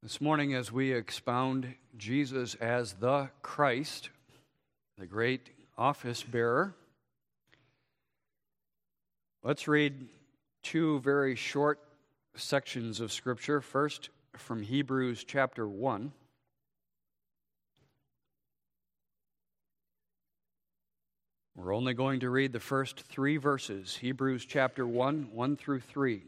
This morning, as we expound Jesus as the Christ, the great office bearer, let's read two very short sections of Scripture. First, from Hebrews chapter 1. We're only going to read the first three verses, Hebrews chapter 1, 1 through 3.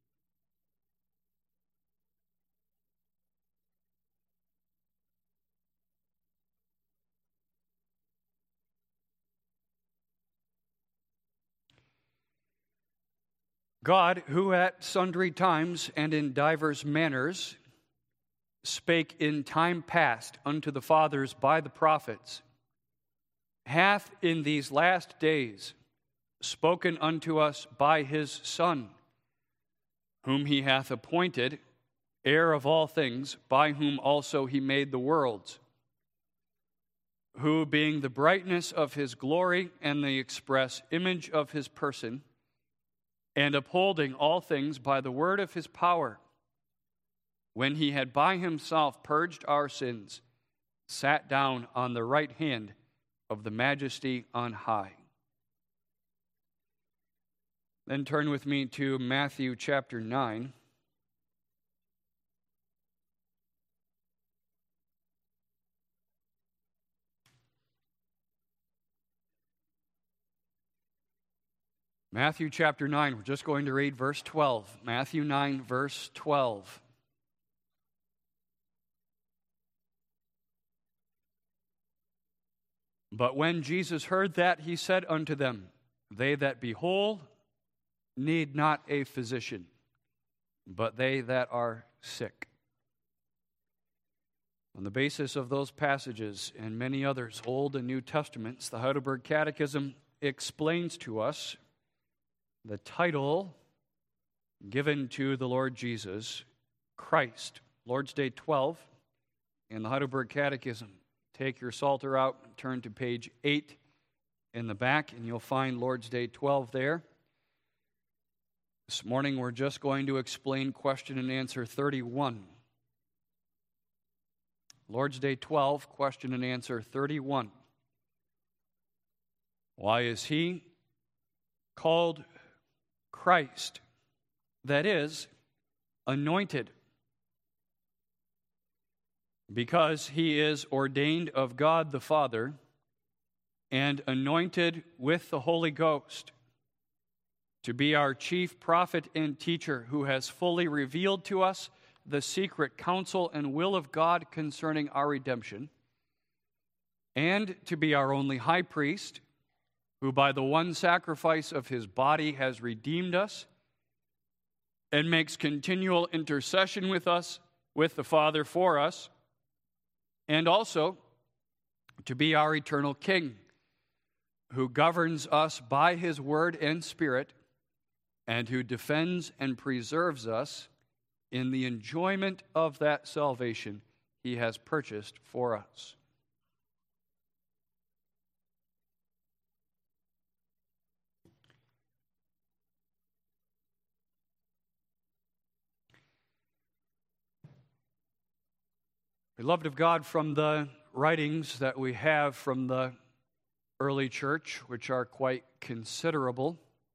God, who at sundry times and in divers manners spake in time past unto the fathers by the prophets, hath in these last days spoken unto us by his Son, whom he hath appointed heir of all things, by whom also he made the worlds, who, being the brightness of his glory and the express image of his person, and upholding all things by the word of his power, when he had by himself purged our sins, sat down on the right hand of the majesty on high. Then turn with me to Matthew chapter 9. Matthew chapter 9, we're just going to read verse 12. Matthew 9, verse 12. But when Jesus heard that, he said unto them, They that be whole need not a physician, but they that are sick. On the basis of those passages and many others, Old and New Testaments, the Heidelberg Catechism explains to us the title given to the Lord Jesus, Christ. Lord's Day 12 in the Heidelberg Catechism. Take your Psalter out and turn to page 8 in the back, and you'll find Lord's Day 12 there. This morning we're just going to explain question and answer 31. Lord's Day 12, question and answer 31. Why is he called Christ? That is, anointed. Because he is ordained of God the Father and anointed with the Holy Ghost to be our chief prophet and teacher, who has fully revealed to us the secret counsel and will of God concerning our redemption, and to be our only high priest, who by the one sacrifice of his body has redeemed us and makes continual intercession with us, with the Father for us, and also to be our eternal King, who governs us by his word and spirit, and who defends and preserves us in the enjoyment of that salvation he has purchased for us. Beloved of God, from the writings that we have from the early church, which are quite considerable,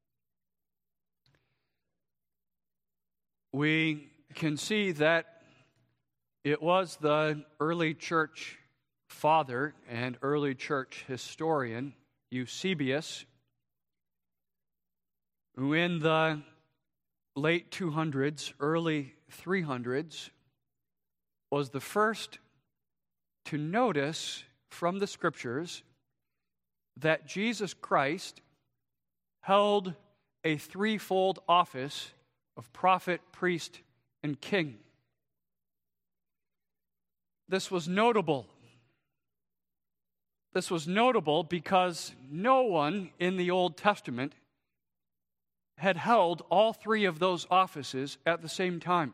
we can see that it was the early church father and early church historian, Eusebius, who in the late 200s, early 300s, was the first to notice from the Scriptures that Jesus Christ held a threefold office of prophet, priest, and king. This was notable. This was notable because no one in the Old Testament had held all three of those offices at the same time.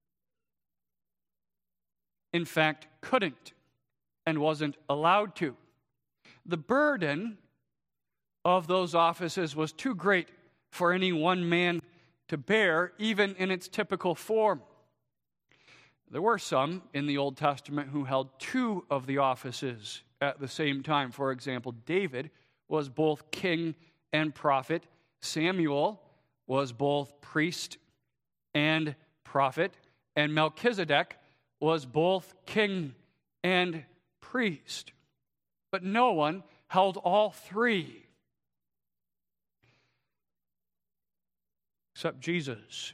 In fact, couldn't and wasn't allowed to. The burden of those offices was too great for any one man to bear, even in its typical form. There were some in the Old Testament who held two of the offices at the same time. For example, David was both king and prophet. Samuel was both priest and prophet. And Melchizedek was both king and priest. But no one held all three except Jesus.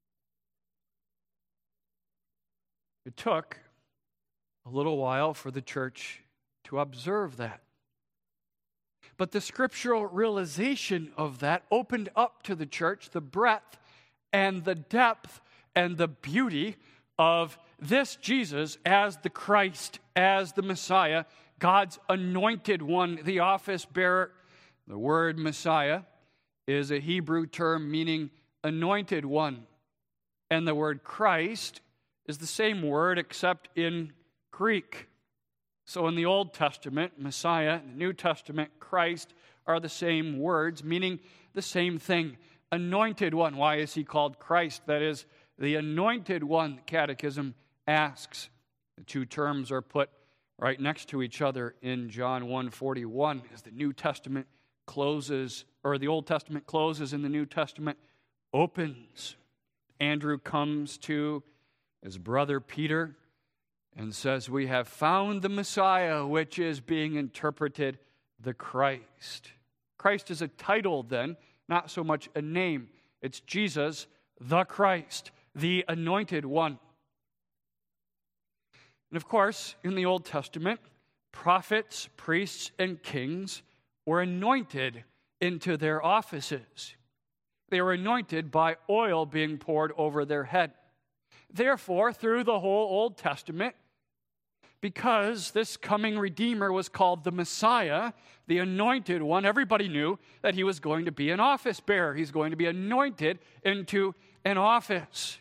It took a little while for the church to observe that. But the scriptural realization of that opened up to the church the breadth and the depth and the beauty of this Jesus as the Christ, as the Messiah, God's anointed one, the office bearer. The word Messiah is a Hebrew term meaning anointed one. And the word Christ is the same word except in Greek. So in the Old Testament, Messiah, in the New Testament, Christ are the same words, meaning the same thing. Anointed one. Why is he called Christ? That is, the anointed one, the Catechism asks. The two terms are put right next to each other in John 1:41 as the New Testament closes, or the Old Testament closes and the New Testament opens. Andrew comes to his brother Peter and says, "We have found the Messiah," which is being interpreted the Christ. Christ is a title then, not so much a name. It's Jesus, the Christ, the anointed one. And of course, in the Old Testament, prophets, priests, and kings were anointed into their offices. They were anointed by oil being poured over their head. Therefore, through the whole Old Testament, because this coming Redeemer was called the Messiah, the anointed one, everybody knew that he was going to be an office bearer. He's going to be anointed into an office.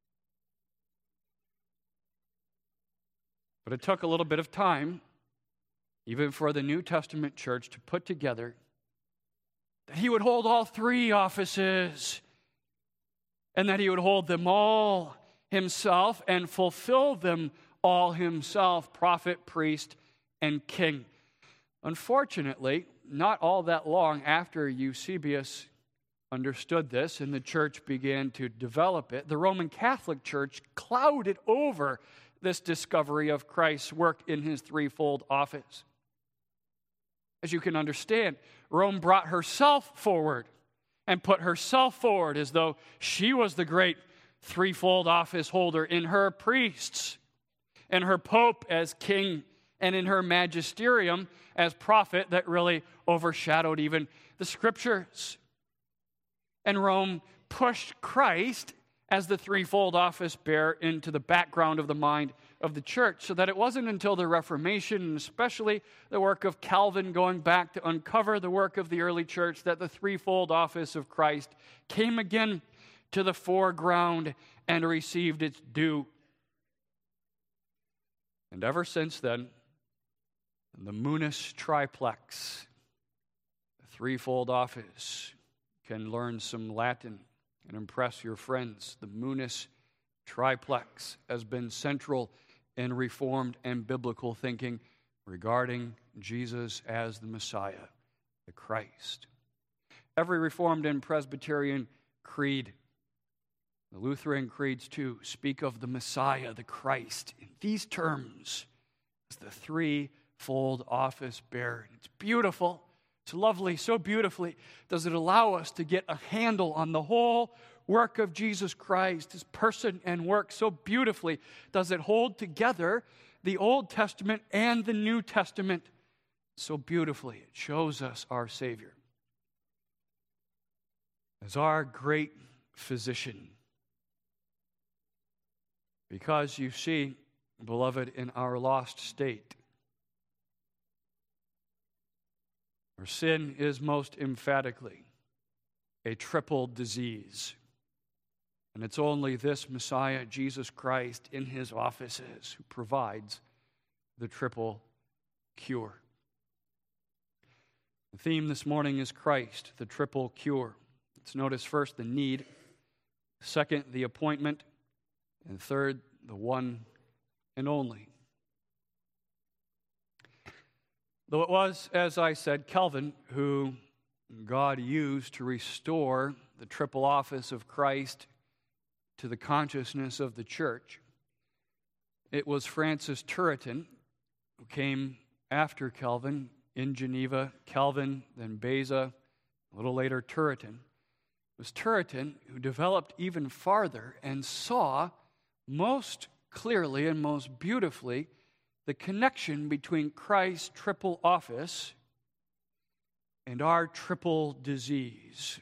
But it took a little bit of time, even for the New Testament church, to put together that he would hold all three offices and that he would hold them all himself and fulfill them all himself, prophet, priest, and king. Unfortunately, not all that long after Eusebius understood this and the church began to develop it, the Roman Catholic Church clouded over this discovery of Christ's work in his threefold office. As you can understand, Rome brought herself forward and put herself forward as though she was the great threefold office holder in her priests, and her pope as king, and in her magisterium as prophet that really overshadowed even the scriptures. And Rome pushed Christ as the threefold office bearer into the background of the mind of the church, so that it wasn't until the Reformation, and especially the work of Calvin going back to uncover the work of the early church, that the threefold office of Christ came again to the foreground and received its due. And ever since then, the Munus triplex, the threefold office, can learn some Latin and impress your friends. The Munus triplex has been central in Reformed and biblical thinking regarding Jesus as the Messiah, the Christ. Every Reformed and Presbyterian creed, the Lutheran creeds too, speak of the Messiah, the Christ, in these terms as the threefold office bearer. It's beautiful. It's lovely. So beautifully does it allow us to get a handle on the whole work of Jesus Christ, his person and work. So beautifully does it hold together the Old Testament and the New Testament. So beautifully it shows us our Savior as our great physician. Because you see, beloved, in our lost state, our sin is most emphatically a triple disease. And it's only this Messiah, Jesus Christ, in his offices who provides the triple cure. The theme this morning is Christ, the triple cure. Let's notice first the need, second, the appointment, and third, the one and only. Though it was, as I said, Calvin who God used to restore the triple office of Christ to the consciousness of the church, it was Francis Turretin who came after Calvin in Geneva. Calvin, then Beza, a little later Turretin. It was Turretin who developed even farther and saw most clearly and most beautifully the connection between Christ's triple office and our triple disease.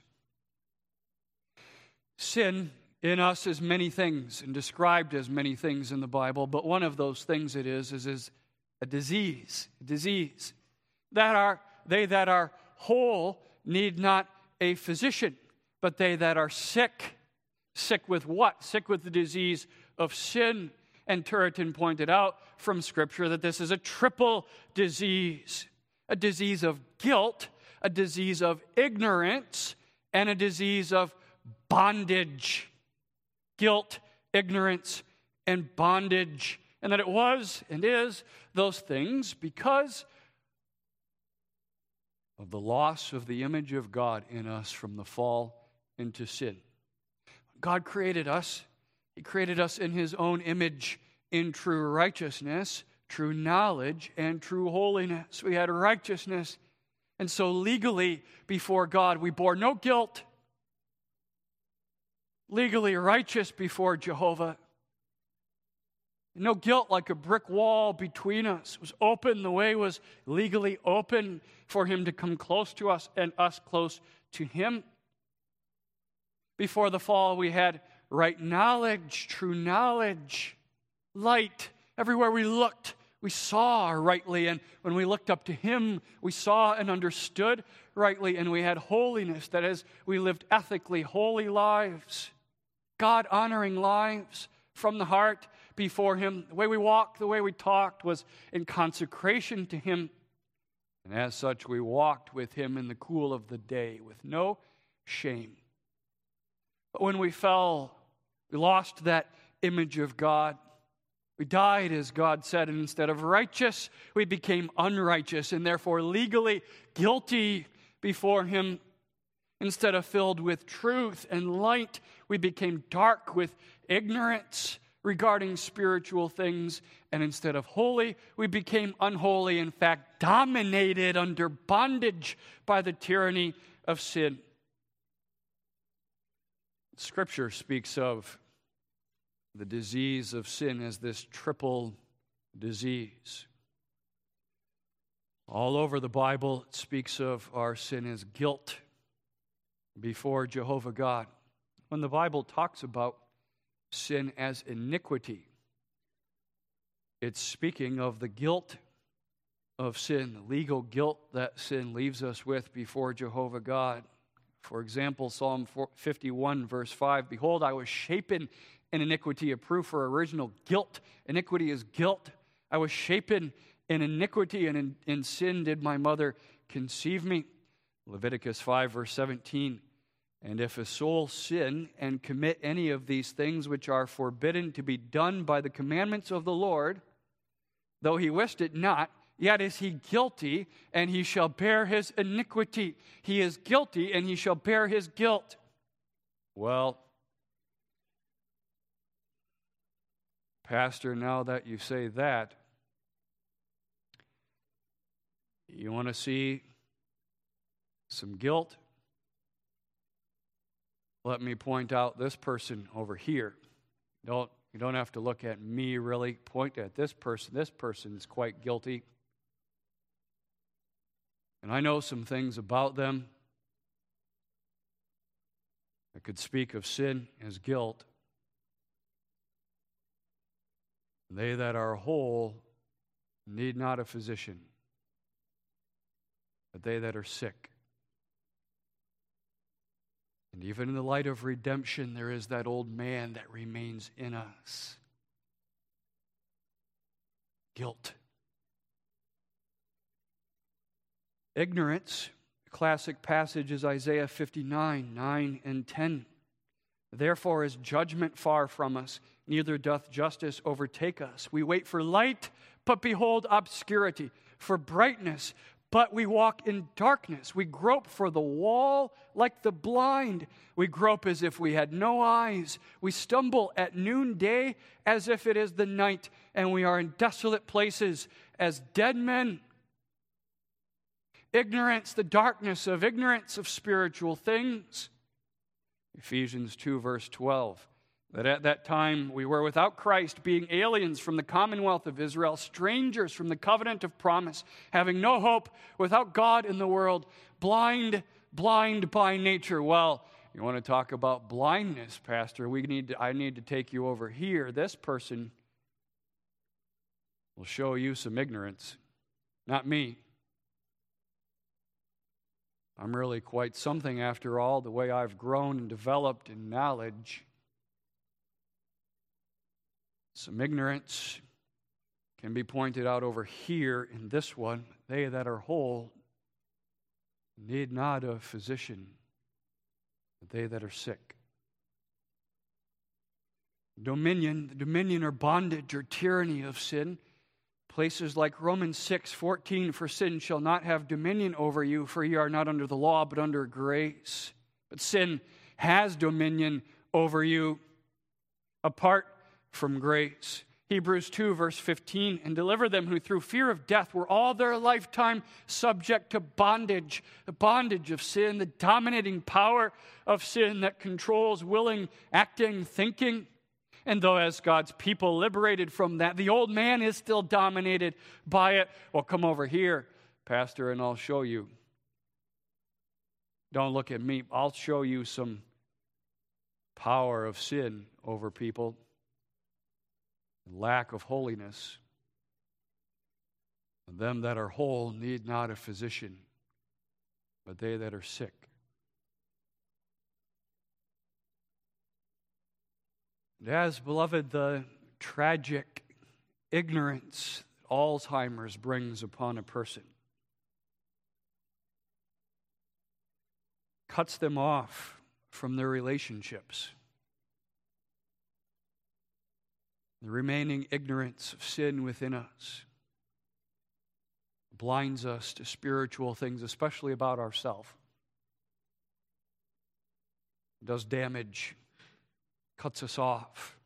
Sin in us is many things and described as many things in the Bible, but one of those things it is a disease. A disease. They that are whole need not a physician, but they that are sick. Sick with what? Sick with the disease of sin. And Turretin pointed out from Scripture that this is a triple disease. A disease of guilt, a disease of ignorance, and a disease of bondage. Guilt, ignorance, and bondage. And that it was and is those things because of the loss of the image of God in us from the fall into sin. God created us. He created us in His own image, in true righteousness, true knowledge, and true holiness. We had righteousness. And so legally before God, we bore no guilt. Legally righteous before Jehovah. No guilt like a brick wall between us. It was open. The way was legally open for Him to come close to us and us close to Him. Before the fall, we had right knowledge, true knowledge, light. Everywhere we looked, we saw rightly. And when we looked up to Him, we saw and understood rightly. And we had holiness. That is, we lived ethically holy lives, God-honoring lives from the heart before Him. The way we walked, the way we talked was in consecration to Him. And as such, we walked with Him in the cool of the day with no shame. But when we fell, we lost that image of God. We died, as God said, and instead of righteous, we became unrighteous and therefore legally guilty before Him. Instead of filled with truth and light, we became dark with ignorance regarding spiritual things. And instead of holy, we became unholy, in fact, dominated under bondage by the tyranny of sin. Scripture speaks of the disease of sin as this triple disease. All over the Bible, it speaks of our sin as guilt before Jehovah God. When the Bible talks about sin as iniquity, it's speaking of the guilt of sin, the legal guilt that sin leaves us with before Jehovah God. For example, Psalm 51, verse 5, "Behold, I was shapen in iniquity," a proof for original guilt. Iniquity is guilt. "I was shapen in iniquity, and in sin did my mother conceive me." Leviticus 5, verse 17, "And if a soul sin and commit any of these things which are forbidden to be done by the commandments of the Lord, though he wished it not, yet is he guilty, and he shall bear his iniquity." He is guilty, and he shall bear his guilt. Well, Pastor, now that you say that, you want to see some guilt? Let me point out this person over here. You don't have to look at me, really. Point at this person. This person is quite guilty. And I know some things about them that could speak of sin as guilt. They that are whole need not a physician, but they that are sick. And even in the light of redemption, there is that old man that remains in us. Guilt. Ignorance. The classic passage is Isaiah 59, 9 and 10. "Therefore is judgment far from us, neither doth justice overtake us. We wait for light, but behold obscurity, for brightness, but we walk in darkness. We grope for the wall like the blind. We grope as if we had no eyes. We stumble at noonday as if it is the night, and we are in desolate places as dead men. Ignorance, the darkness of ignorance of spiritual things. Ephesians 2, verse 12. That at that time we were without Christ, being aliens from the commonwealth of Israel, strangers from the covenant of promise, having no hope, without God in the world, blind by nature. Well, you want to talk about blindness, Pastor? I need to take you over here. This person will show you some ignorance, not me. I'm really quite something after all, the way I've grown and developed in knowledge. Some ignorance can be pointed out over here in this one. They that are whole need not a physician, but they that are sick. Dominion or bondage or tyranny of sin. Places like Romans 6:14, for sin shall not have dominion over you, for ye are not under the law, but under grace. But sin has dominion over you apart from grace. Hebrews 2, verse 15, and deliver them who through fear of death were all their lifetime subject to bondage, the bondage of sin, the dominating power of sin that controls willing, acting, thinking. And though as God's people liberated from that, the old man is still dominated by it. Well, come over here, Pastor, and I'll show you. Don't look at me. I'll show you some power of sin over people. Lack of holiness. Them that are whole need not a physician, but they that are sick. And as, beloved, the tragic ignorance that Alzheimer's brings upon a person cuts them off from their relationships. The remaining ignorance of sin within us blinds us to spiritual things, especially about ourselves. It does damage, cuts us off.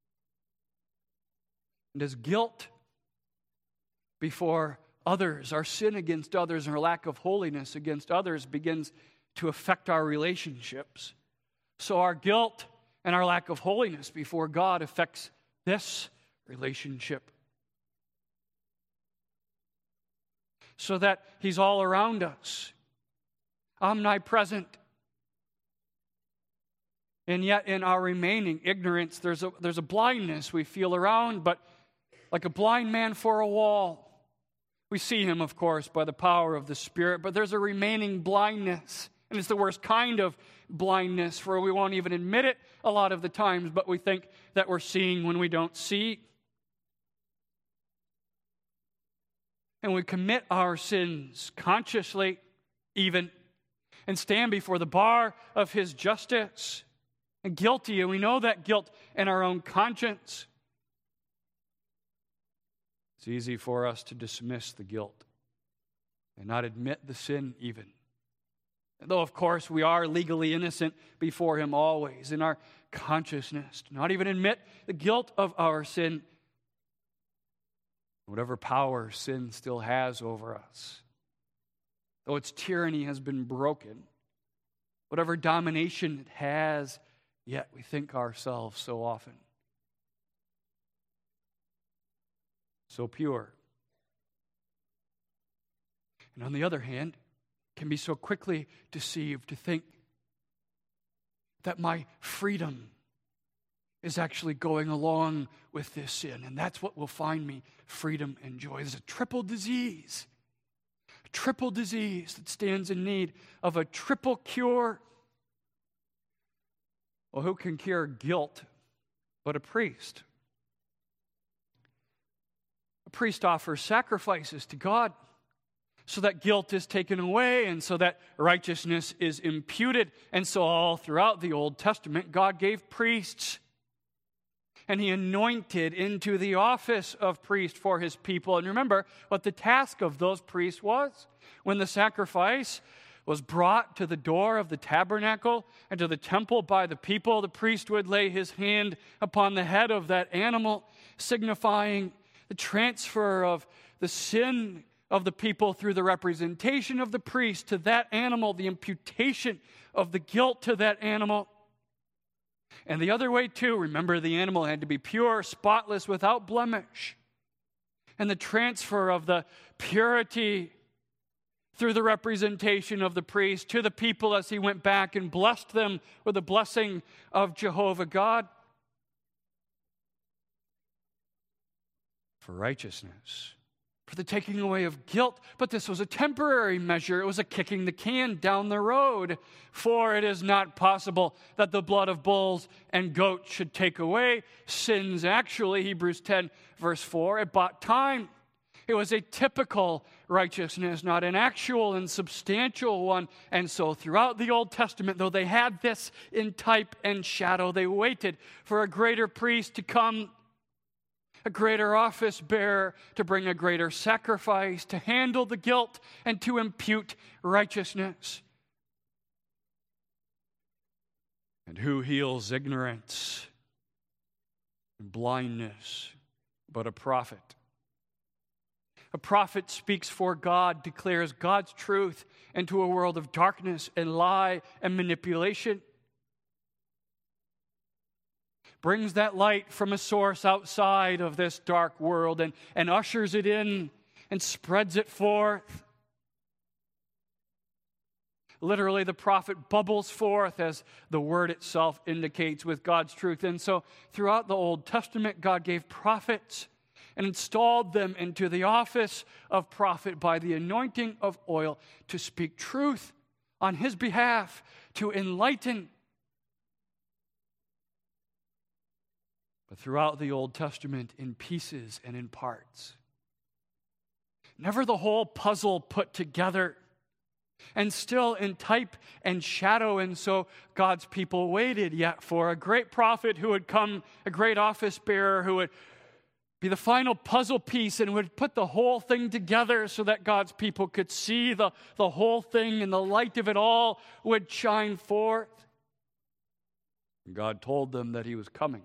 And as guilt before others, our sin against others, and our lack of holiness against others begins to affect our relationships. So our guilt and our lack of holiness before God affects this relationship. So that He's all around us, omnipresent. And yet in our remaining ignorance, there's a blindness we feel around, but like a blind man for a wall. We see Him, of course, by the power of the Spirit, but there's a remaining blindness. And it's the worst kind of blindness, for we won't even admit it a lot of the times, but we think that we're seeing when we don't see. And we commit our sins consciously, even, and stand before the bar of His justice, and guilty, and we know that guilt in our own conscience. It's easy for us to dismiss the guilt and not admit the sin even. Though, of course, we are legally innocent before Him always in our consciousness, to not even admit the guilt of our sin, whatever power sin still has over us. Though its tyranny has been broken, whatever domination it has, yet we think ourselves so often so pure. And on the other hand, can be so quickly deceived to think that my freedom is actually going along with this sin, and that's what will find me freedom and joy. There's a triple disease that stands in need of a triple cure. Well, who can cure guilt but a priest? A priest offers sacrifices to God so that guilt is taken away and so that righteousness is imputed. And so all throughout the Old Testament, God gave priests. And he anointed into the office of priest for his people. And remember what the task of those priests was. When the sacrifice was brought to the door of the tabernacle and to the temple by the people, the priest would lay his hand upon the head of that animal, signifying the transfer of the sin of the people through the representation of the priest to that animal, the imputation of the guilt to that animal. And the other way too, remember the animal had to be pure, spotless, without blemish. And the transfer of the purity through the representation of the priest to the people as he went back and blessed them with the blessing of Jehovah God. For righteousness, for the taking away of guilt. But this was a temporary measure. It was a kicking the can down the road. For it is not possible that the blood of bulls and goats should take away sins. Actually, Hebrews 10, verse 4, it bought time. It was a typical righteousness, not an actual and substantial one. And so throughout the Old Testament, though they had this in type and shadow, they waited for a greater priest to come, a greater office bearer to bring a greater sacrifice, to handle the guilt and to impute righteousness. And who heals ignorance and blindness but a prophet? A prophet speaks for God, declares God's truth into a world of darkness and lie and manipulation. Brings that light from a source outside of this dark world and ushers it in and spreads it forth. Literally, the prophet bubbles forth as the word itself indicates with God's truth. And so throughout the Old Testament, God gave prophets and installed them into the office of prophet by the anointing of oil to speak truth on his behalf, to enlighten. But throughout the Old Testament, in pieces and in parts. Never the whole puzzle put together, and still in type and shadow. And so God's people waited yet for a great prophet who would come, a great office bearer who would be the final puzzle piece and would put the whole thing together so that God's people could see the whole thing and the light of it all would shine forth. And God told them that he was coming.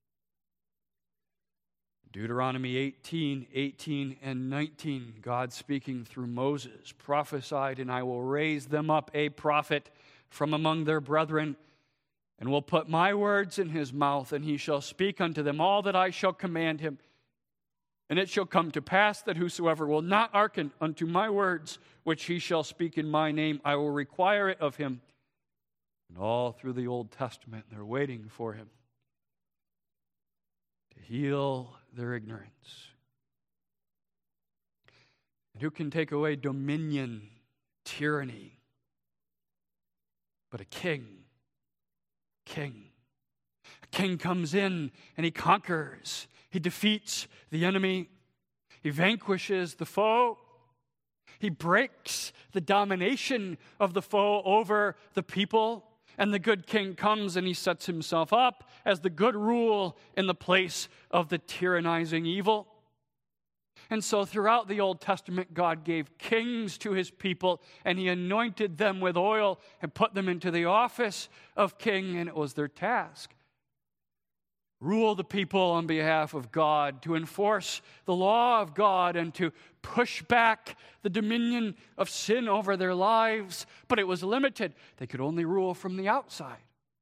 Deuteronomy 18 and 19, God speaking through Moses, prophesied, and I will raise them up a prophet from among their brethren, and will put my words in his mouth, and he shall speak unto them all that I shall command him. And it shall come to pass that whosoever will not hearken unto my words, which he shall speak in my name, I will require it of him. And all through the Old Testament, they're waiting for him to heal their ignorance. And who can take away dominion, tyranny, but a king? A king comes in and he conquers. He defeats the enemy. He vanquishes the foe. He breaks the domination of the foe over the people. And the good king comes and he sets himself up as the good rule in the place of the tyrannizing evil. And so throughout the Old Testament, God gave kings to his people, and he anointed them with oil and put them into the office of king, and it was their task. Rule the people on behalf of God, to enforce the law of God, and to push back the dominion of sin over their lives. But it was limited. They could only rule from the outside.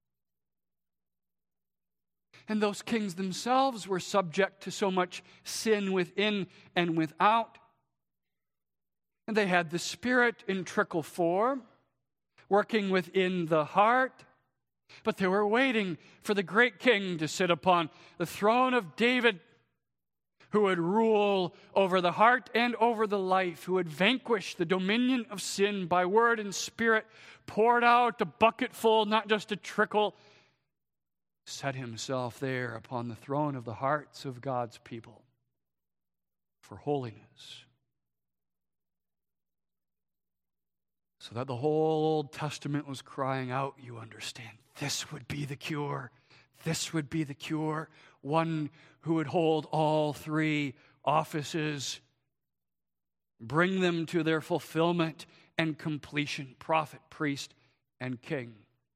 And those kings themselves were subject to so much sin within and without. And they had the Spirit in trickle form, working within the heart. But they were waiting for the great king to sit upon the throne of David, who would rule over the heart and over the life, who would vanquish the dominion of sin by word and spirit, poured out a bucketful, not just a trickle, set himself there upon the throne of the hearts of God's people for holiness. So that the whole Old Testament was crying out, you understand, this would be the cure. This would be the cure. One who would hold all three offices, bring them to their fulfillment and completion: prophet, priest, and king.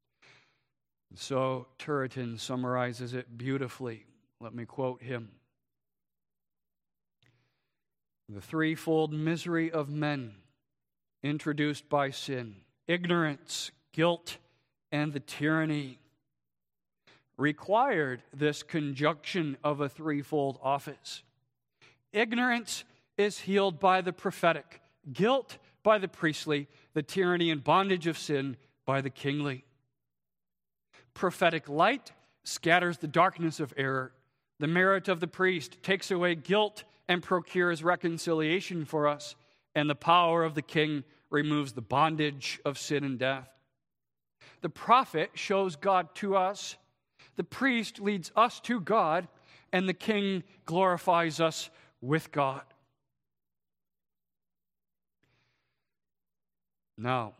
So Turretin summarizes it beautifully. Let me quote him. The threefold misery of men introduced by sin, ignorance, guilt, and the tyranny, required this conjunction of a threefold office. Ignorance is healed by the prophetic, guilt by the priestly, the tyranny and bondage of sin by the kingly. Prophetic light scatters the darkness of error. The merit of the priest takes away guilt and procures reconciliation for us, and the power of the king removes the bondage of sin and death. The prophet shows God to us, the priest leads us to God, and the king glorifies us with God. Now,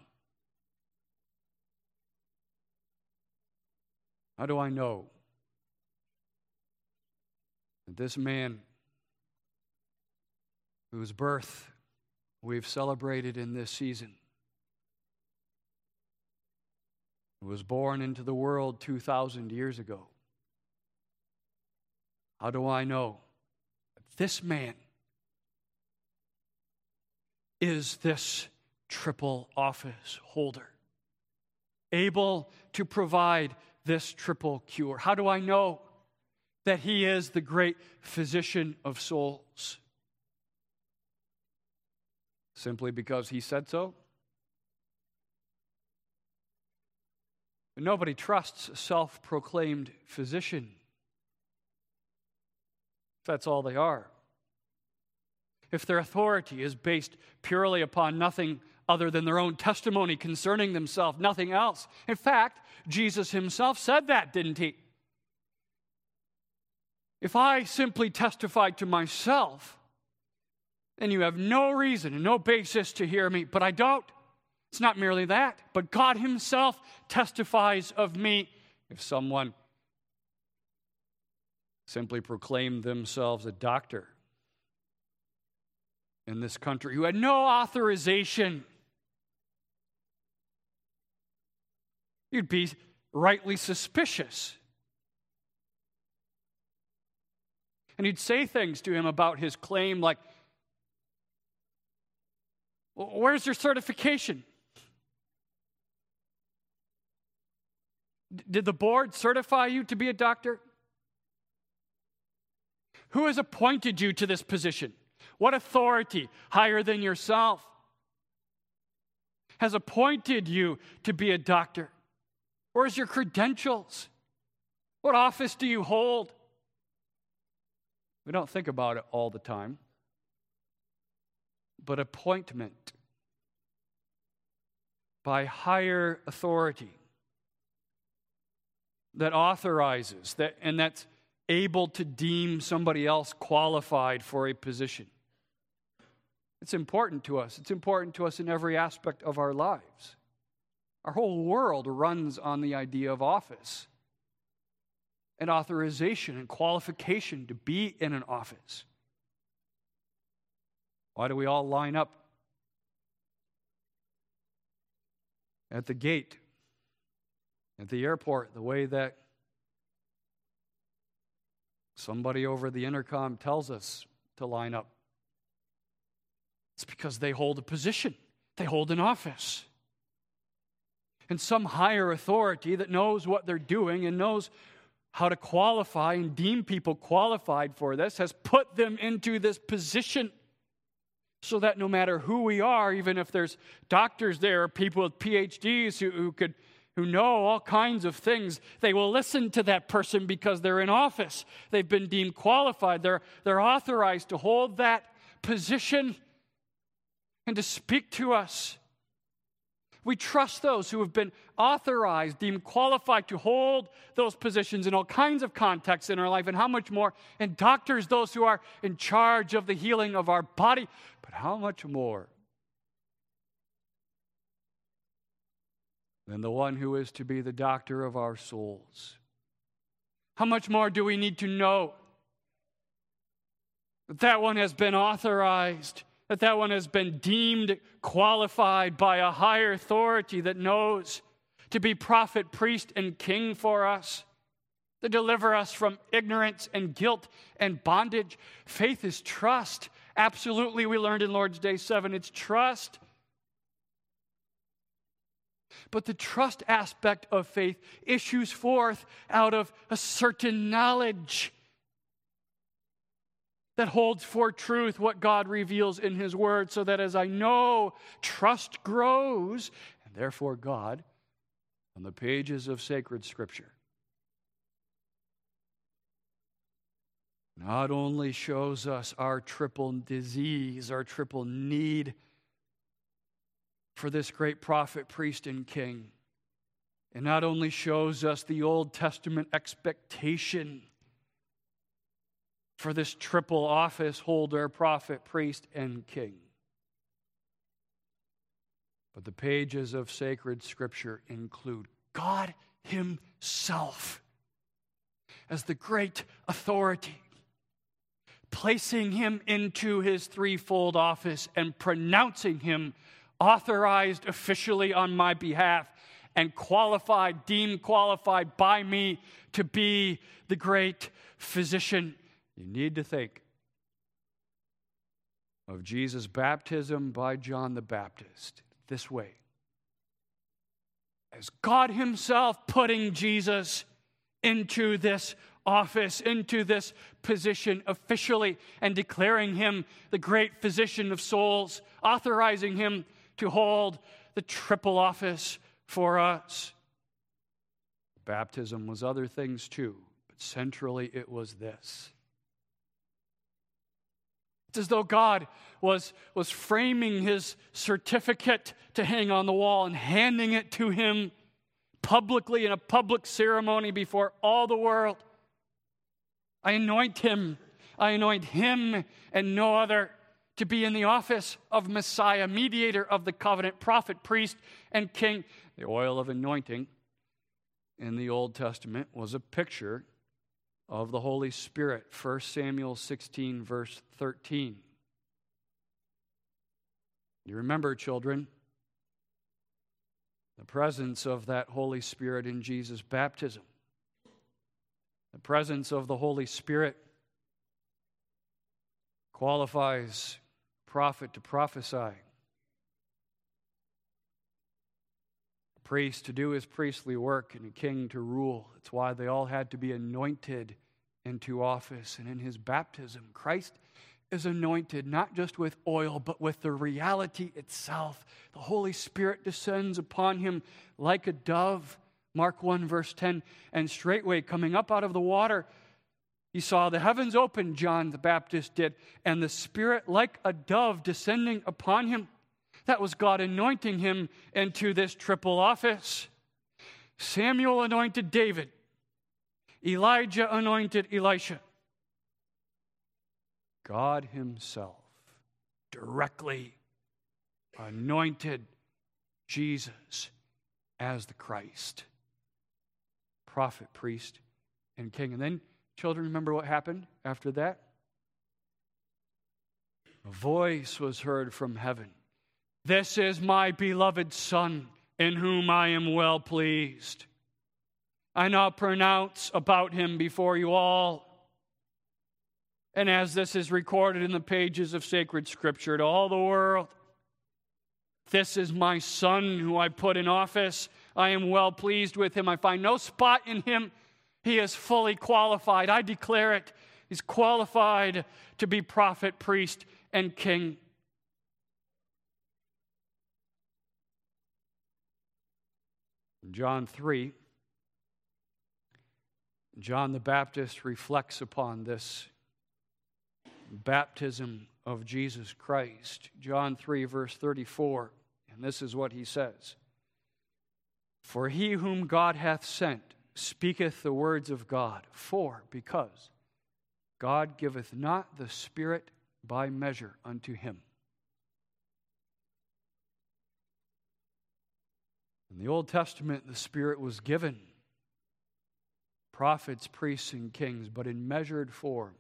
how do I know that this man whose birth we've celebrated in this season, who was born into the world 2,000 years ago, how do I know that this man is this triple office holder, able to provide this triple cure? How do I know that he is the great physician of souls? Simply because he said so? But nobody trusts a self-proclaimed physician, if that's all they are. If their authority is based purely upon nothing other than their own testimony concerning themselves, nothing else. In fact, Jesus himself said that, didn't he? If I simply testify to myself, then you have no reason and no basis to hear me. But I don't. It's not merely that, but God himself testifies of me. If someone simply proclaimed themselves a doctor in this country who had no authorization, you'd be rightly suspicious. And you'd say things to him about his claim like, well, where's your certification? Did the board certify you to be a doctor? Who has appointed you to this position? What authority, higher than yourself, has appointed you to be a doctor? Where's your credentials? What office do you hold? We don't think about it all the time. But appointment by higher authority that authorizes, and that's able to deem somebody else qualified for a position. It's important to us. It's important to us in every aspect of our lives. Our whole world runs on the idea of office and authorization and qualification to be in an office. Why do we all line up at the gate, at the airport, the way that somebody over the intercom tells us to line up? It's because they hold a position. They hold an office. And some higher authority that knows what they're doing and knows how to qualify and deem people qualified for this has put them into this position so that no matter who we are, even if there's doctors there or people with PhDs who know all kinds of things, they will listen to that person because they're in office. They've been deemed qualified. They're authorized to hold that position and to speak to us. We trust those who have been authorized, deemed qualified to hold those positions in all kinds of contexts in our life, and how much more, and doctors, those who are in charge of the healing of our body, but how much more than the one who is to be the doctor of our souls, How much more do we need to know that that one has been authorized, that that one has been deemed qualified by a higher authority that knows to be prophet, priest, and king for us, to deliver us from ignorance and guilt and bondage? Faith is trust. Absolutely, we learned in Lord's Day 7, it's trust. But the trust aspect of faith issues forth out of a certain knowledge that holds for truth what God reveals in His Word, so that as I know, trust grows, and therefore God, on the pages of sacred Scripture, not only shows us our triple disease, our triple need for this great prophet, priest, and king, and not only shows us the Old Testament expectation for this triple office holder, prophet, priest, and king, but the pages of sacred Scripture include God Himself as the great authority, placing Him into His threefold office and pronouncing Him authorized officially on my behalf and qualified, deemed qualified by me to be the great physician. You need to think of Jesus' baptism by John the Baptist this way: as God Himself putting Jesus into this office, into this position officially, and declaring Him the great physician of souls, authorizing Him to hold the triple office for us. Baptism was other things too, but centrally it was this. It's as though God was framing His certificate to hang on the wall and handing it to Him publicly in a public ceremony before all the world. I anoint Him and no other to be in the office of Messiah, mediator of the covenant, prophet, priest, and king. The oil of anointing in the Old Testament was a picture of the Holy Spirit. 1 Samuel 16, verse 13. You remember, children, the presence of that Holy Spirit in Jesus' baptism. The presence of the Holy Spirit qualifies prophet to prophesy, priest to do his priestly work, and a king to rule. That's why they all had to be anointed into office. And in His baptism, Christ is anointed not just with oil, but with the reality itself. The Holy Spirit descends upon Him like a dove. Mark 1, verse 10, and straightway coming up out of the water, He saw the heavens open, John the Baptist did, and the Spirit like a dove descending upon Him. That was God anointing Him into this triple office. Samuel anointed David. Elijah anointed Elisha. God Himself directly anointed Jesus as the Christ, prophet, priest, and king. And then, children, remember what happened after that? A voice was heard from heaven. This is my beloved Son, in whom I am well pleased. I now pronounce about Him before you all. And as this is recorded in the pages of sacred Scripture to all the world, this is my Son who I put in office. I am well pleased with Him. I find no spot in Him. He is fully qualified. I declare it. He's qualified to be prophet, priest, and king. In John 3, John the Baptist reflects upon this baptism of Jesus Christ. John 3, verse 34, and this is what he says: For he whom God hath sent speaketh the words of God. Because God giveth not the Spirit by measure unto him. In the Old Testament, the Spirit was given prophets, priests, and kings, but in measured form.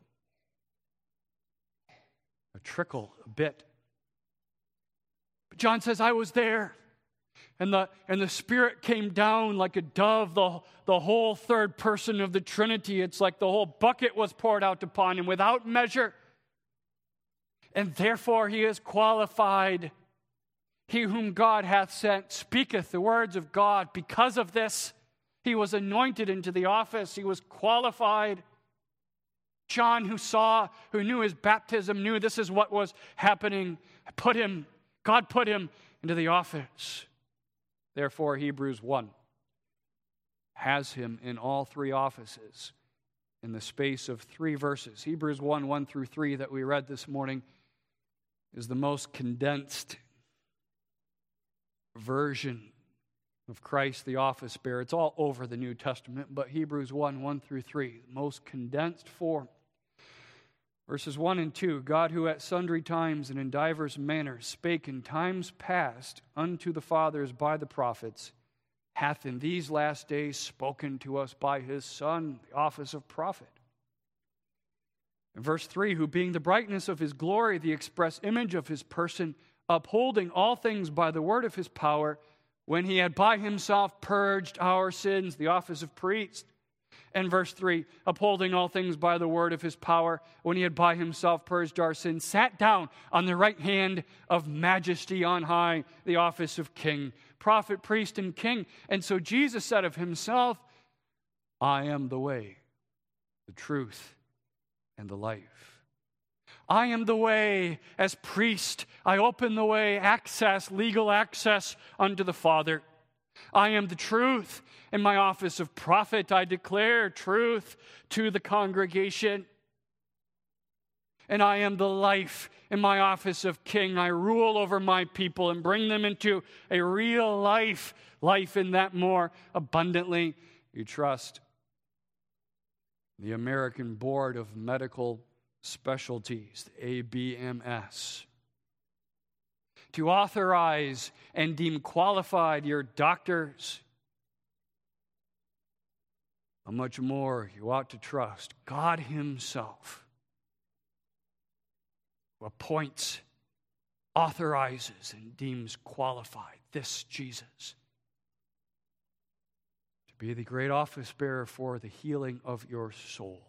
A trickle, a bit. But John says, I was there. And the Spirit came down like a dove, the whole third person of the Trinity. It's like the whole bucket was poured out upon him without measure. And therefore he is qualified. He whom God hath sent speaketh the words of God. Because of this, he was anointed into the office. He was qualified. John, who knew his baptism, knew this is what was happening. God put him into the office. Therefore, Hebrews 1 has him in all three offices in the space of 3 verses. Hebrews 1, 1 through 3 that we read this morning is the most condensed version of Christ, the office bearer. It's all over the New Testament, but Hebrews 1, 1 through 3, the most condensed form. Verses 1 and 2, God who at sundry times and in divers manners spake in times past unto the fathers by the prophets, hath in these last days spoken to us by his Son, the office of prophet. In verse 3, who being the brightness of his glory, the express image of his person, upholding all things by the word of his power, when he had by himself purged our sins, the office of priest. And verse 3, upholding all things by the word of his power, when he had by himself purged our sins, sat down on the right hand of majesty on high, the office of king, prophet, priest, and king. And so Jesus said of himself, I am the way, the truth, and the life. I am the way. As priest, I open the way, access, legal access unto the Father. I am the truth. In my office of prophet, I declare truth to the congregation. And I am the life. In my office of king, I rule over my people and bring them into a real life in that more abundantly. You trust the American Board of Medical Specialties, the ABMS, to authorize and deem qualified your doctors. How much more you ought to trust God himself, who appoints, authorizes, and deems qualified this Jesus to be the great office bearer for the healing of your soul.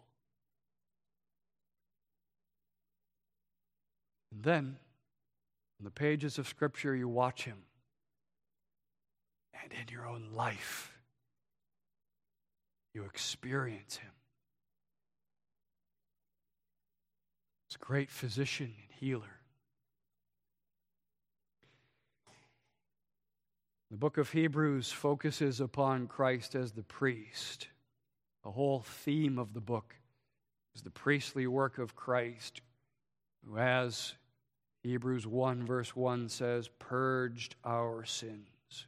And then, in the pages of Scripture, you watch him. And in your own life, you experience him. He's a great physician and healer. The book of Hebrews focuses upon Christ as the priest. The whole theme of the book is the priestly work of Christ, who, as Hebrews 1 verse 1 says, purged our sins.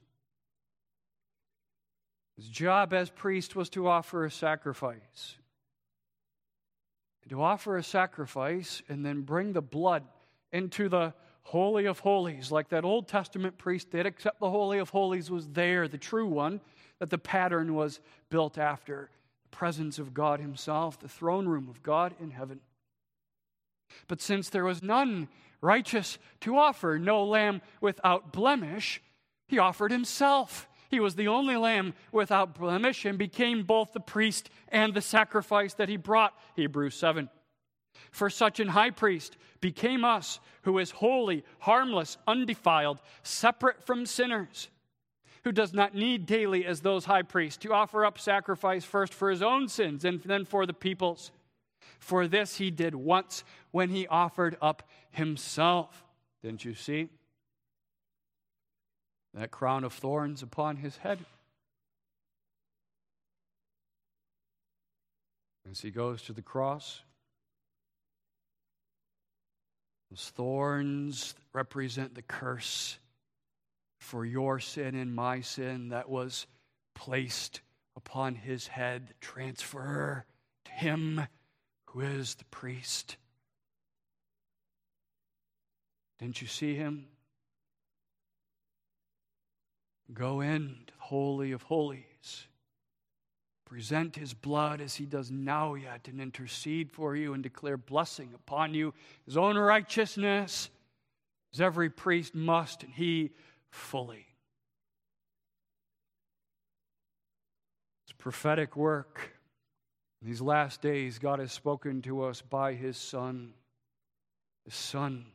His job as priest was to offer a sacrifice. And to offer a sacrifice and then bring the blood into the Holy of Holies, like that Old Testament priest did, except the Holy of Holies was there, the true one, that the pattern was built after. The presence of God himself, the throne room of God in heaven. But since there was none righteous to offer, no lamb without blemish, he offered himself. He was the only lamb without blemish and became both the priest and the sacrifice that he brought, Hebrews 7. For such an high priest became us, who is holy, harmless, undefiled, separate from sinners, who does not need daily, as those high priests, to offer up sacrifice first for his own sins and then for the people's. For this he did once when he offered up himself. Didn't you see that crown of thorns upon his head? As he goes to the cross, those thorns represent the curse for your sin and my sin that was placed upon his head. Transfer to him who is the priest. Didn't you see him go into the Holy of Holies, present his blood as he does now yet and intercede for you and declare blessing upon you, his own righteousness, as every priest must, and he fully. It's prophetic work. In these last days, God has spoken to us by his Son. The Son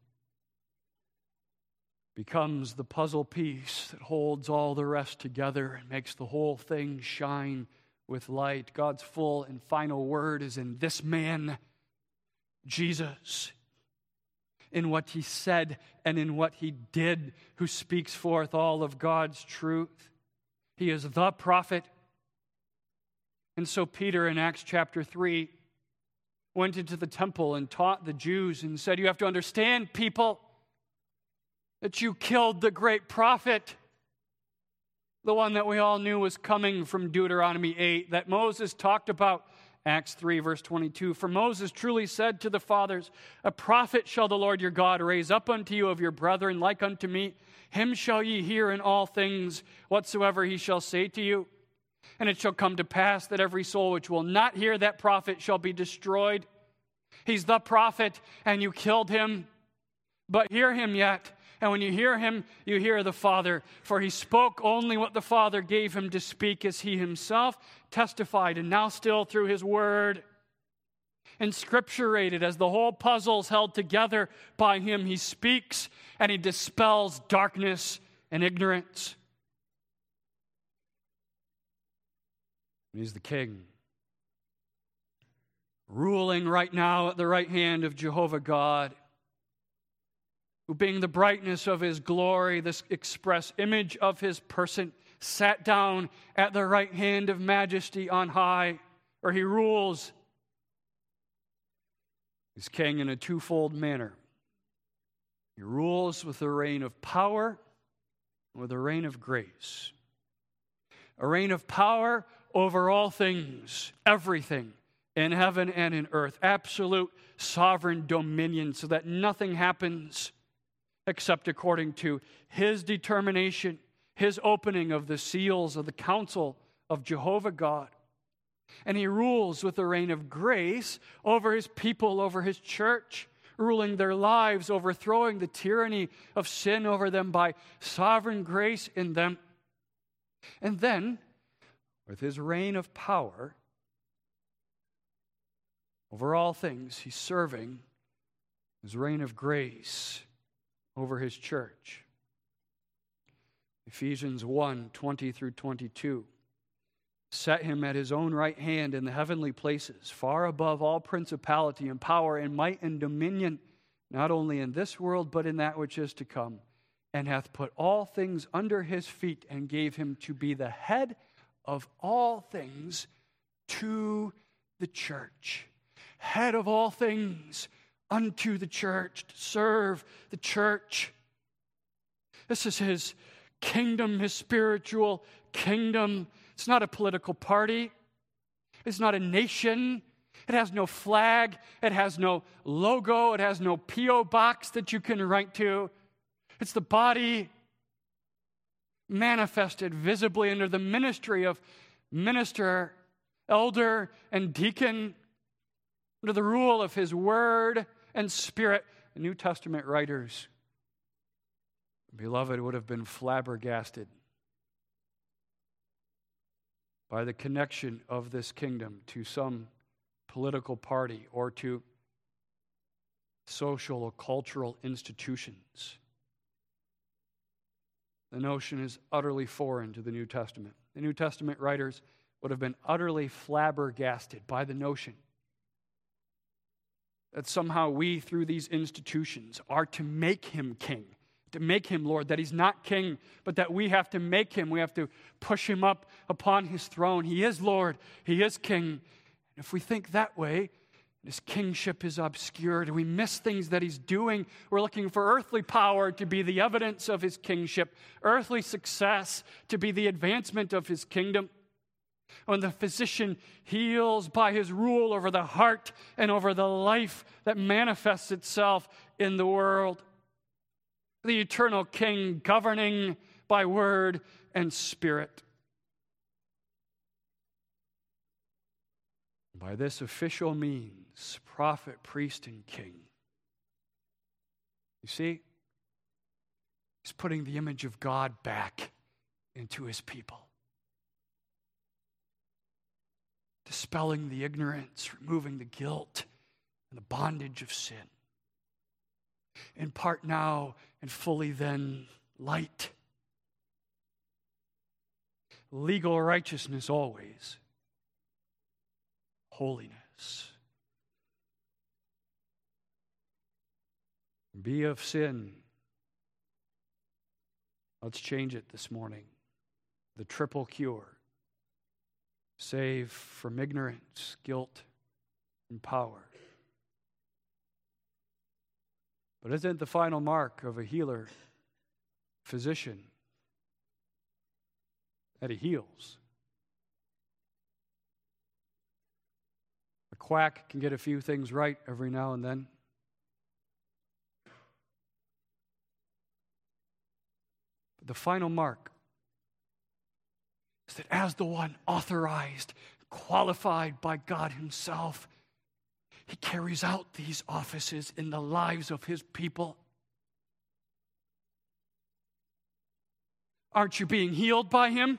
becomes the puzzle piece that holds all the rest together and makes the whole thing shine with light. God's full and final word is in this man, Jesus, in what he said and in what he did, who speaks forth all of God's truth. He is the prophet. And so Peter in Acts chapter 3 went into the temple and taught the Jews and said, you have to understand, people, that you killed the great prophet, the one that we all knew was coming from Deuteronomy 8, that Moses talked about, Acts 3, verse 22. For Moses truly said to the fathers, a prophet shall the Lord your God raise up unto you of your brethren like unto me. Him shall ye hear in all things whatsoever he shall say to you. And it shall come to pass that every soul which will not hear that prophet shall be destroyed. He's the prophet, and you killed him. But hear him yet. And when you hear him, you hear the Father. For he spoke only what the Father gave him to speak, as he himself testified, and now still through his word. Inscripturated as the whole puzzle's held together by him, he speaks, and he dispels darkness and ignorance. He's the King, ruling right now at the right hand of Jehovah God, who being the brightness of his glory, this express image of his person, sat down at the right hand of majesty on high, where he rules. He's king in a twofold manner. He rules with a reign of power and with a reign of grace. A reign of power over all things, everything in heaven and in earth. Absolute sovereign dominion, so that nothing happens except according to his determination, his opening of the seals of the counsel of Jehovah God. And he rules with a reign of grace over his people, over his church, ruling their lives, overthrowing the tyranny of sin over them by sovereign grace in them. And then, with his reign of power over all things, he's serving his reign of grace over his church. Ephesians 1, 20 through 22. Set him at his own right hand in the heavenly places, far above all principality and power and might and dominion, not only in this world, but in that which is to come, and hath put all things under his feet, and gave him to be the head of all things to the church. Head of all things unto the church, to serve the church. This is his kingdom, his spiritual kingdom. It's not a political party. It's not a nation. It has no flag. It has no logo. It has no P.O. box that you can write to. It's the body manifested visibly under the ministry of minister, elder, and deacon, under the rule of his word and spirit. The New Testament writers, beloved, would have been flabbergasted by the connection of this kingdom to some political party or to social or cultural institutions. The notion is utterly foreign to the New Testament. The New Testament writers would have been utterly flabbergasted by the notion that somehow we, through these institutions, are to make him king, to make him Lord, that he's not king, but that we have to make him. We have to push him up upon his throne. He is Lord. He is king. And if we think that way, his kingship is obscured. We miss things that he's doing. We're looking for earthly power to be the evidence of his kingship, earthly success to be the advancement of his kingdom. When the physician heals by his rule over the heart and over the life that manifests itself in the world. The eternal King governing by word and spirit. By this official means, prophet, priest, and king. You see, he's putting the image of God back into his people. Dispelling the ignorance, removing the guilt and the bondage of sin. In part now and fully then light. Legal righteousness always. Holiness. Be of sin. Let's change it this morning. The triple cure. Save from ignorance, guilt, and power. But isn't the final mark of a healer, physician, that he heals? A quack can get a few things right every now and then. But the final mark is that as the one authorized, qualified by God himself, he carries out these offices in the lives of his people. Aren't you being healed by him?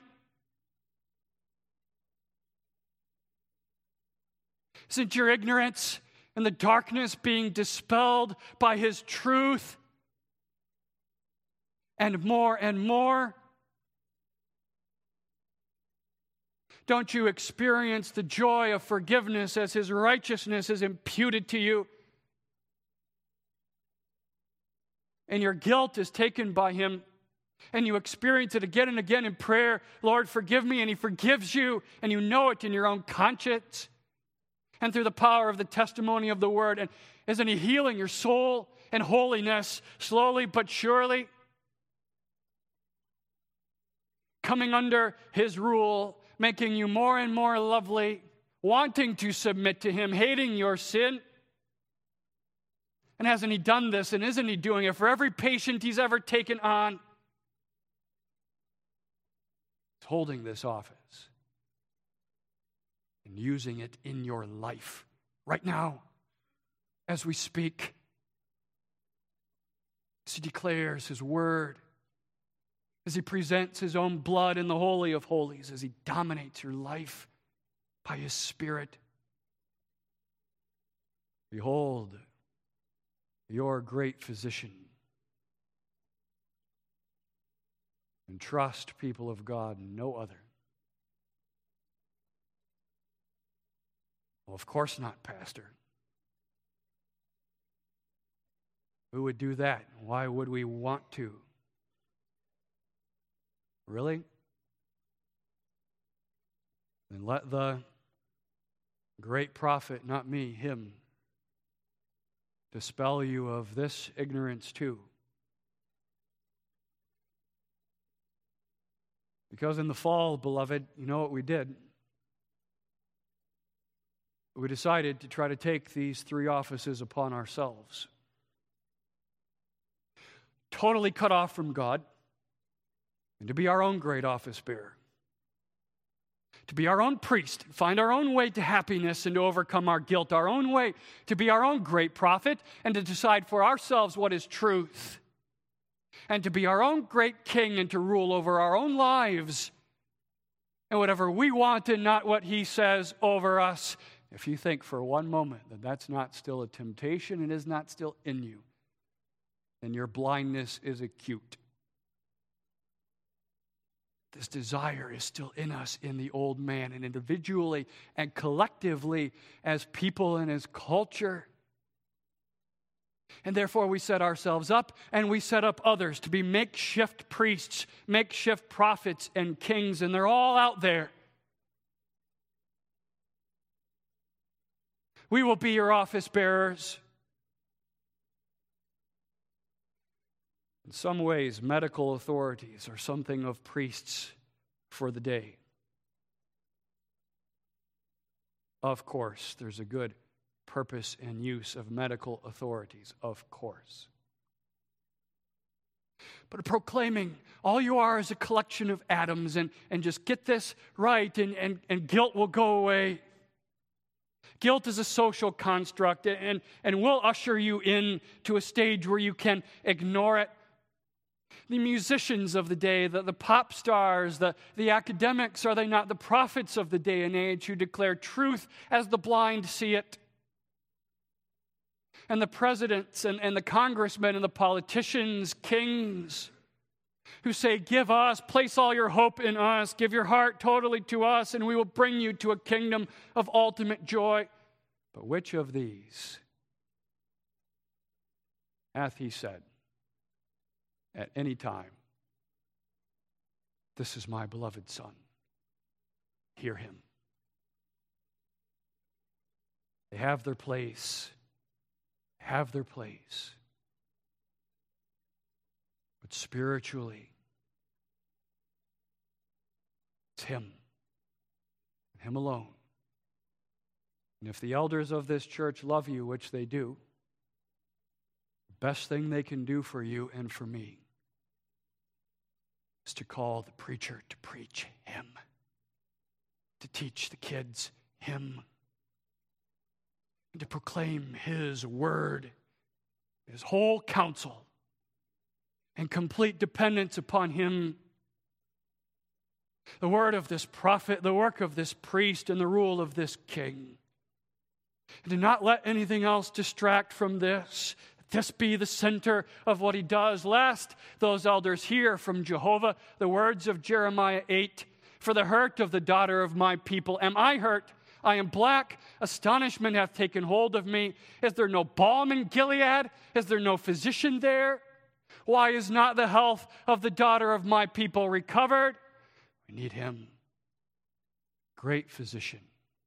Isn't your ignorance and the darkness being dispelled by his truth? And more? Don't you experience the joy of forgiveness as his righteousness is imputed to you? And your guilt is taken by him, and you experience it again and again in prayer. Lord, forgive me, and he forgives you, and you know it in your own conscience and through the power of the testimony of the word. And isn't he healing your soul and holiness slowly but surely? Coming under his rule, making you more and more lovely, wanting to submit to him, hating your sin. And hasn't he done this, and isn't he doing it for every patient he's ever taken on? He's holding this office and using it in your life right now as we speak. As he declares his word, as he presents his own blood in the Holy of Holies, as he dominates your life by his Spirit. Behold, your great physician. And trust, people of God, no other. Well, of course not, Pastor. Who would do that? Why would we want to? Really? Then let the great prophet, not me, him, dispel you of this ignorance too. Because in the fall, beloved, you know what we did? We decided to try to take these three offices upon ourselves. Totally cut off from God. And to be our own great office bearer. To be our own priest, find our own way to happiness and to overcome our guilt, our own way to be our own great prophet and to decide for ourselves what is truth. And to be our own great king and to rule over our own lives and whatever we want and not what he says over us. If you think for one moment that that's not still a temptation and is not still in you, then your blindness is acute. This desire is still in us in the old man, and individually and collectively as people and as culture. And therefore we set ourselves up and we set up others to be makeshift priests, makeshift prophets and kings, and they're all out there. We will be your office bearers. In some ways, medical authorities are something of priests for the day. Of course, there's a good purpose and use of medical authorities, of course. But proclaiming all you are is a collection of atoms and just get this right and guilt will go away. Guilt is a social construct, and we'll usher you in to a stage where you can ignore it. The musicians of the day, the pop stars, the academics, are they not the prophets of the day and age who declare truth as the blind see it? And the presidents and the congressmen and the politicians, kings, who say, give us, place all your hope in us, give your heart totally to us, and we will bring you to a kingdom of ultimate joy. But which of these hath he said at any time, this is my beloved Son, hear him? They have their place, but spiritually, it's him, and him alone. And if the elders of this church love you, which they do, the best thing they can do for you and for me is to call the preacher to preach him, to teach the kids him, and to proclaim his word, his whole counsel, and complete dependence upon him. The word of this prophet, the work of this priest, and the rule of this king. And do not let anything else distract from this. This be the center of what he does. Lest those elders hear from Jehovah the words of Jeremiah 8, for the hurt of the daughter of my people am I hurt. I am black. Astonishment hath taken hold of me. Is there no balm in Gilead? Is there no physician there? Why is not the health of the daughter of my people recovered? We need him. Great physician.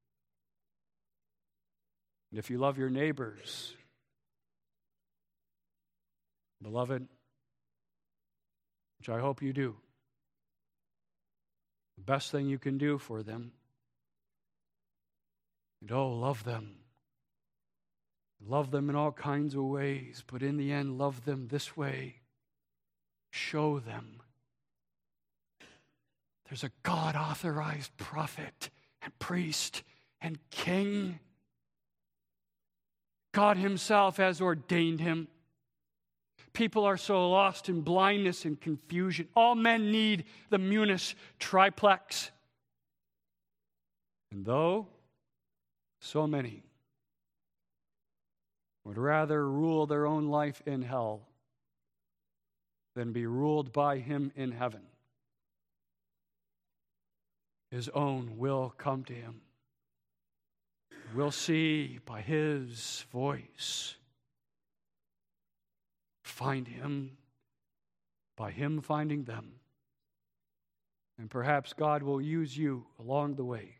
And if you love your neighbors, beloved, which I hope you do, the best thing you can do for them, and love them. Love them in all kinds of ways, but in the end, love them this way. Show them there's a God-authorized prophet and priest and king. God himself has ordained him. People are so lost in blindness and confusion. All men need the munus triplex. And though so many would rather rule their own life in hell than be ruled by him in heaven, his own will come to him. We'll see by his voice, find him, by him finding them. And perhaps God will use you along the way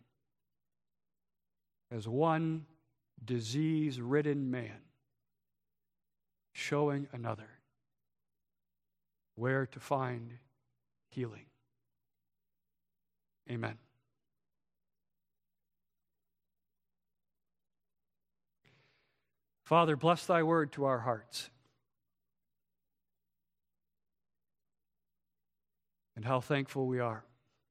as one disease-ridden man showing another where to find healing. Amen. Father, bless thy word to our hearts. And how thankful we are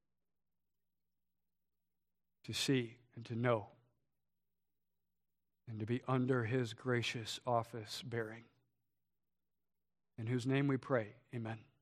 to see and to know and to be under his gracious office bearing. In whose name we pray, amen.